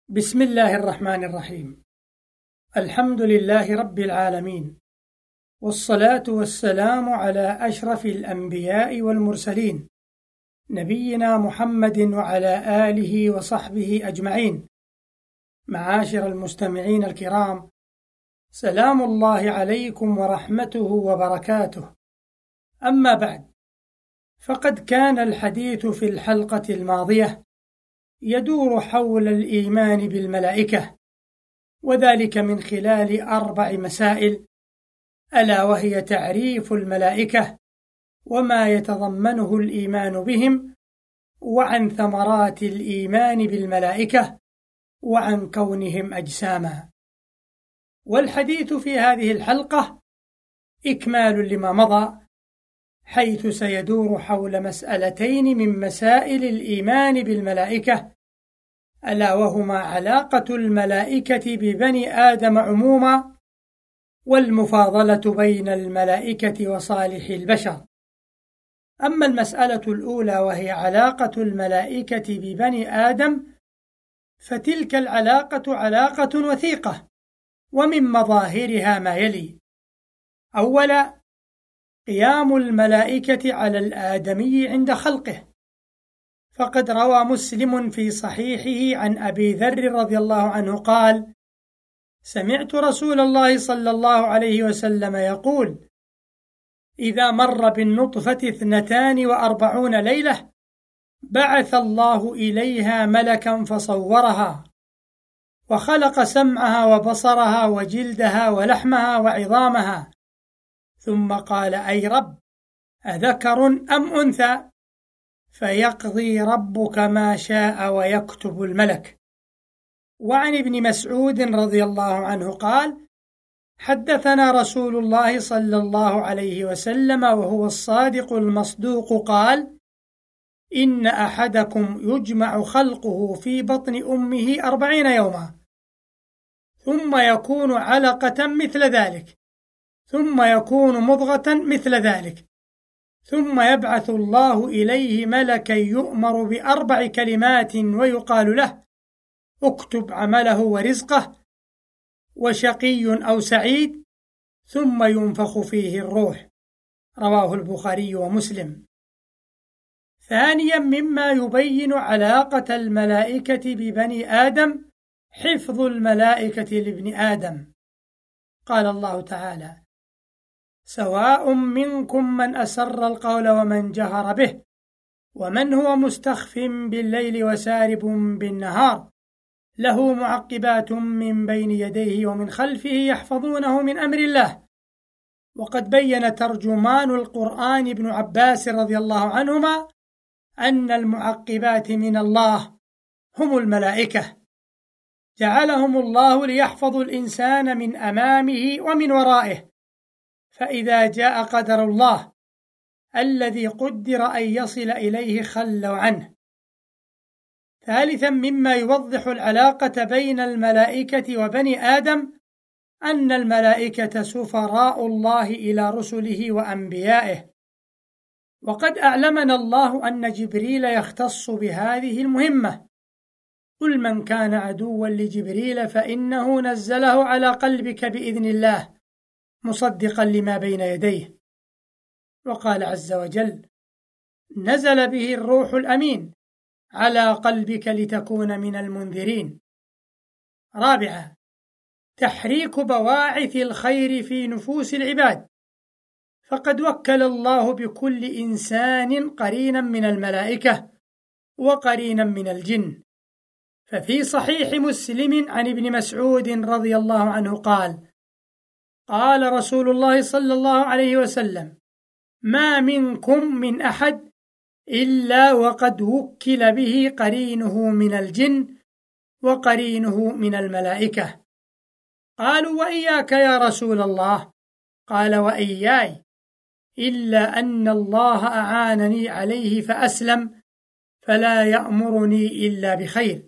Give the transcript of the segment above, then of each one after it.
بسم الله الرحمن الرحيم. الحمد لله رب العالمين، والصلاة والسلام على أشرف الأنبياء والمرسلين، نبينا محمد وعلى آله وصحبه أجمعين. معاشر المستمعين الكرام، سلام الله عليكم ورحمته وبركاته. أما بعد، فقد كان الحديث في الحلقة الماضية يدور حول الإيمان بالملائكة، وذلك من خلال 4 مسائل، ألا وهي تعريف الملائكة وما يتضمنه الإيمان بهم، وعن ثمرات الإيمان بالملائكة، وعن كونهم أجساما. والحديث في هذه الحلقة إكمال لما مضى، حيث سيدور حول مسألتين من مسائل الإيمان بالملائكة، ألا وهما علاقة الملائكة ببني آدم عموما، والمفاضلة بين الملائكة وصالح البشر. أما المسألة الأولى وهي علاقة الملائكة ببني آدم، فتلك العلاقة علاقة وثيقة، ومن مظاهرها ما يلي: أولا، قيام الملائكة على الآدمي عند خلقه، فقد روى مسلم في صحيحه عن أبي ذر رضي الله عنه قال: سمعت رسول الله صلى الله عليه وسلم يقول: إذا مر بالنطفة 42 ليلة بعث الله إليها ملكا فصورها، وخلق سمعها وبصرها وجلدها ولحمها وعظامها، ثم قال: أي رب، أذكر أم أنثى؟ فيقضي ربك ما شاء ويكتب الملك. وعن ابن مسعود رضي الله عنه قال: حدثنا رسول الله صلى الله عليه وسلم وهو الصادق المصدوق قال: إن أحدكم يجمع خلقه في بطن أمه 40 يوما، ثم يكون علقة مثل ذلك، ثم يكون مضغة مثل ذلك، ثم يبعث الله إليه ملكا يؤمر ب4 كلمات ويقال له: اكتب عمله ورزقه، وشقي أو سعيد، ثم ينفخ فيه الروح. رواه البخاري ومسلم. ثانيا، مما يبين علاقة الملائكة ببني آدم حفظ الملائكة لابن آدم. قال الله تعالى: سواء منكم من أسر القول ومن جهر به، ومن هو مستخف بالليل وسارب بالنهار، له معقبات من بين يديه ومن خلفه يحفظونه من أمر الله. وقد بين ترجمان القرآن ابن عباس رضي الله عنهما أن المعقبات من الله هم الملائكة، جعلهم الله ليحفظوا الإنسان من أمامه ومن ورائه، فإذا جاء قدر الله الذي قدر أن يصل إليه خلوا عنه. ثالثا، مما يوضح العلاقة بين الملائكة وبني آدم أن الملائكة سفراء الله إلى رسله وأنبيائه، وقد أعلمنا الله أن جبريل يختص بهذه المهمة: قل من كان عدوا لجبريل فإنه نزله على قلبك بإذن الله مصدقا لما بين يديه. وقال عز وجل: نزل به الروح الأمين على قلبك لتكون من المنذرين. رابعا، تحريك بواعث الخير في نفوس العباد، فقد وكل الله بكل إنسان قرينا من الملائكة وقرينا من الجن. ففي صحيح مسلم عن ابن مسعود رضي الله عنه قال: قال رسول الله صلى الله عليه وسلم: ما منكم من أحد إلا وقد وكل به قرينه من الجن وقرينه من الملائكة. قالوا: وإياك يا رسول الله؟ قال: وإياي، إلا أن الله أعانني عليه فأسلم، فلا يأمرني إلا بخير.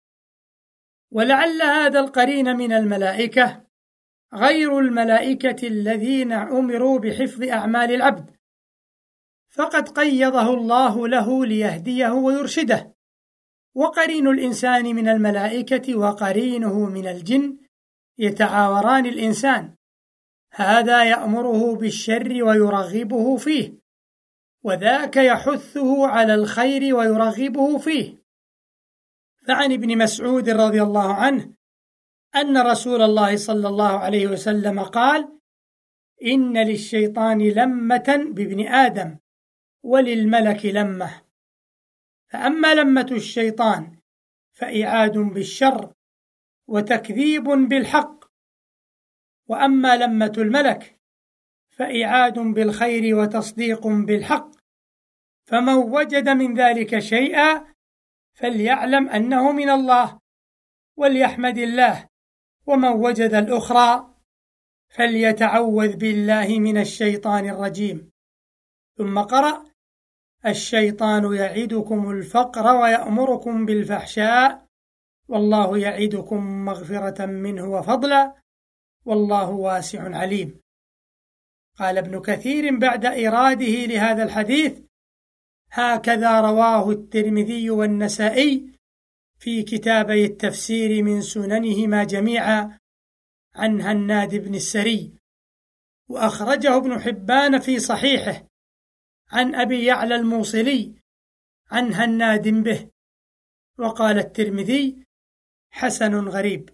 ولعل هذا القرين من الملائكة غير الملائكة الذين أمروا بحفظ أعمال العبد، فقد قيضه الله له ليهديه ويرشده، وقرين الإنسان من الملائكة وقرينه من الجن يتعاوران الإنسان، هذا يأمره بالشر ويرغبه فيه، وذاك يحثه على الخير ويرغبه فيه. فعن ابن مسعود رضي الله عنه أن رسول الله صلى الله عليه وسلم قال: إن للشيطان لمة بابن آدم وللملك لمة، فأما لمة الشيطان فإعاد بالشر وتكذيب بالحق، وأما لمة الملك فإعاد بالخير وتصديق بالحق، فمن وجد من ذلك شيئا فليعلم أنه من الله وليحمد الله، ومن وجد الأخرى فليتعوذ بالله من الشيطان الرجيم. ثم قرأ: الشيطان يعدكم الفقر ويأمركم بالفحشاء والله يعدكم مغفرة منه وفضلا والله واسع عليم. قال ابن كثير بعد إراده لهذا الحديث: هكذا رواه الترمذي والنسائي في كتابي التفسير من سننهما جميعا عن هناد بن السري، وأخرجه ابن حبان في صحيحه عن أبي يعلى الموصلي عن هناد به، وقال الترمذي: حسن غريب.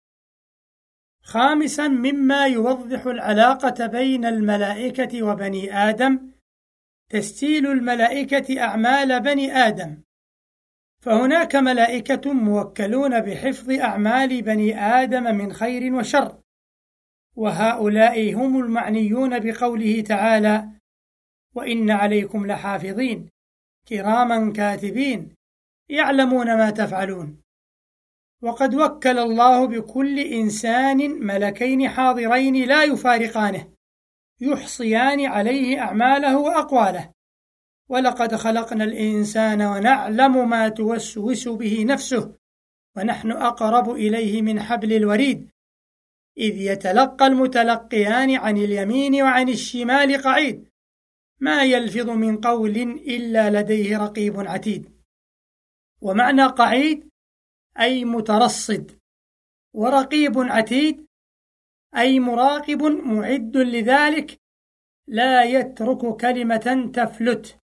خامسا، مما يوضح العلاقة بين الملائكة وبني آدم تسجيل الملائكة أعمال بني آدم، فهناك ملائكة موكلون بحفظ أعمال بني آدم من خير وشر، وهؤلاء هم المعنيون بقوله تعالى: وإن عليكم لحافظين كراما كاتبين يعلمون ما تفعلون. وقد وكل الله بكل إنسان ملكين حاضرين لا يفارقانه يحصيان عليه أعماله وأقواله: ولقد خلقنا الإنسان ونعلم ما توسوس به نفسه ونحن أقرب إليه من حبل الوريد إذ يتلقى المتلقيان عن اليمين وعن الشمال قعيد ما يلفظ من قول إلا لديه رقيب عتيد. ومعنى قعيد أي مترصد، ورقيب عتيد أي مراقب معد لذلك لا يترك كلمة تفلت.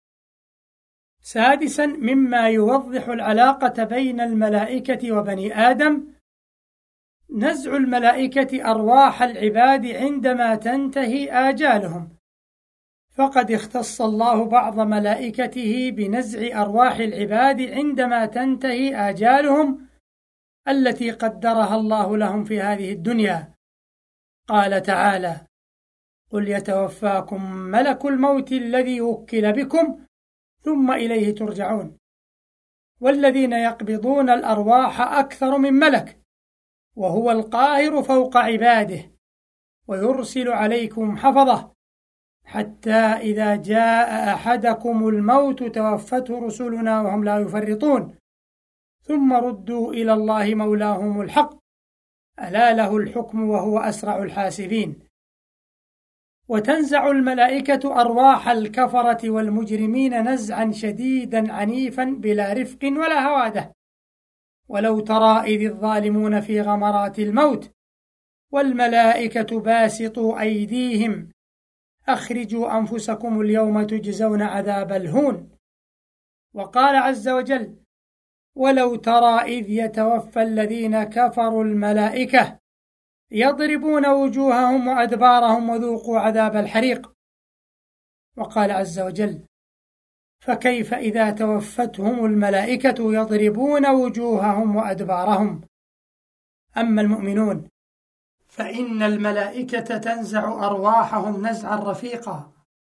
سادسا، مما يوضح العلاقة بين الملائكة وبني آدم نزع الملائكة أرواح العباد عندما تنتهي آجالهم، فقد اختص الله بعض ملائكته بنزع أرواح العباد عندما تنتهي آجالهم التي قدرها الله لهم في هذه الدنيا. قال تعالى: قل يتوفاكم ملك الموت الذي وكل بكم ثم إليه ترجعون. والذين يقبضون الأرواح أكثر من ملك، وهو القاهر فوق عباده، ويرسل عليكم حفظة حتى إذا جاء أحدكم الموت توفته رسلنا وهم لا يفرطون ثم ردوا إلى الله مولاهم الحق ألا له الحكم وهو أسرع الحاسبين. وتنزع الملائكة أرواح الكفرة والمجرمين نزعا شديدا عنيفا بلا رفق ولا هوادة. ولو ترى إذ الظالمون في غمرات الموت والملائكة باسطوا أيديهم أخرجوا أنفسكم اليوم تجزون عذاب الهون. وقال عز وجل: ولو ترى إذ يتوفى الذين كفروا الملائكة يضربون وجوههم وأدبارهم وذوقوا عذاب الحريق. وقال عز وجل: فكيف إذا توفتهم الملائكة يضربون وجوههم وأدبارهم. أما المؤمنون فإن الملائكة تنزع أرواحهم نزعا رفيقا.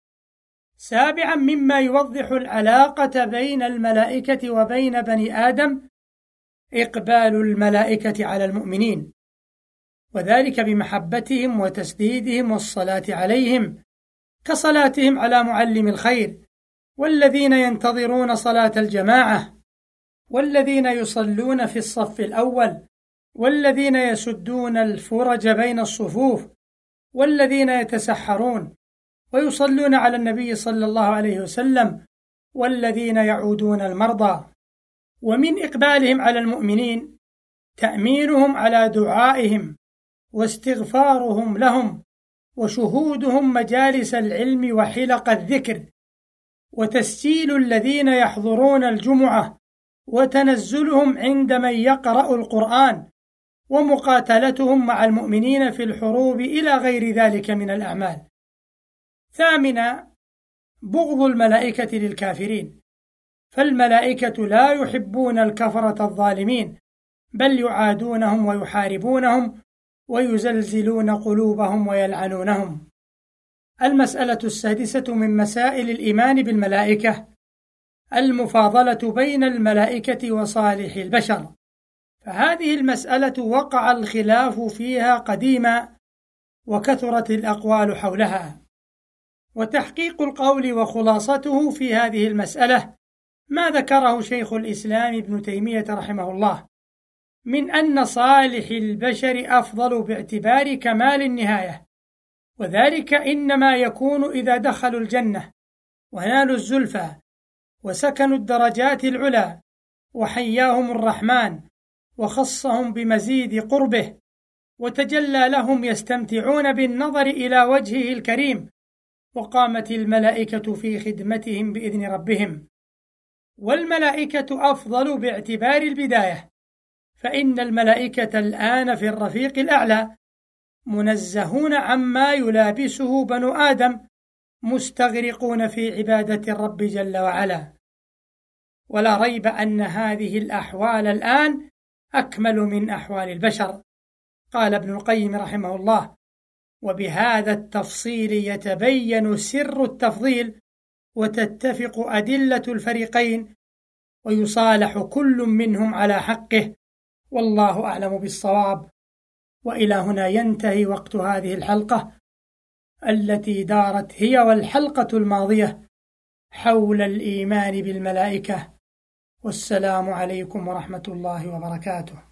سابعا، مما يوضح العلاقة بين الملائكة وبين بني آدم إقبال الملائكة على المؤمنين، وذلك بمحبتهم وتسديدهم والصلاة عليهم كصلاتهم على معلم الخير، والذين ينتظرون صلاة الجماعة، والذين يصلون في الصف الأول، والذين يسدون الفرج بين الصفوف، والذين يتسحرون ويصلون على النبي صلى الله عليه وسلم، والذين يعودون المرضى. ومن إقبالهم على المؤمنين تأمينهم على دعائهم واستغفارهم لهم وشهودهم مجالس العلم وحلق الذكر وتسجيل الذين يحضرون الجمعة وتنزلهم عند من يقرأ القرآن ومقاتلتهم مع المؤمنين في الحروب إلى غير ذلك من الأعمال. ثامنا، بغض الملائكة للكافرين، فالملائكة لا يحبون الكفرة الظالمين، بل يعادونهم ويحاربونهم ويزلزلون قلوبهم ويلعنونهم. المسألة السادسة من مسائل الإيمان بالملائكة المفاضلة بين الملائكة وصالح البشر، فهذه المسألة وقع الخلاف فيها قديما وكثرت الأقوال حولها، وتحقيق القول وخلاصته في هذه المسألة ما ذكره شيخ الإسلام ابن تيمية رحمه الله من أن صالح البشر أفضل باعتبار كمال النهاية، وذلك إنما يكون إذا دخلوا الجنة ونالوا الزلفى وسكنوا الدرجات العلى وحياهم الرحمن وخصهم بمزيد قربه وتجلى لهم يستمتعون بالنظر إلى وجهه الكريم، وقامت الملائكة في خدمتهم بإذن ربهم. والملائكة أفضل باعتبار البداية، فإن الملائكة الآن في الرفيق الأعلى منزهون عما يلابسه بنو آدم، مستغرقون في عبادة الرب جل وعلا. ولا ريب أن هذه الأحوال الآن أكمل من أحوال البشر. قال ابن القيم رحمه الله: وبهذا التفصيل يتبين سر التفضيل وتتفق أدلة الفريقين ويصالح كل منهم على حقه، والله أعلم بالصواب. وإلى هنا ينتهي وقت هذه الحلقة التي دارت هي والحلقة الماضية حول الإيمان بالملائكة، والسلام عليكم ورحمة الله وبركاته.